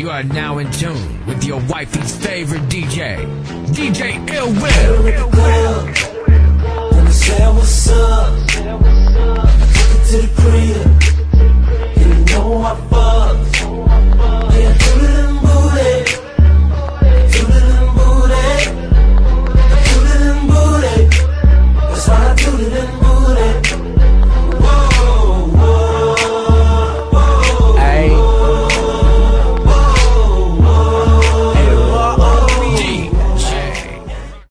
You are now in tune with your wifey's favorite DJ, DJ Ill Will. When I say what's up, took it to the crib, and you know I fuck.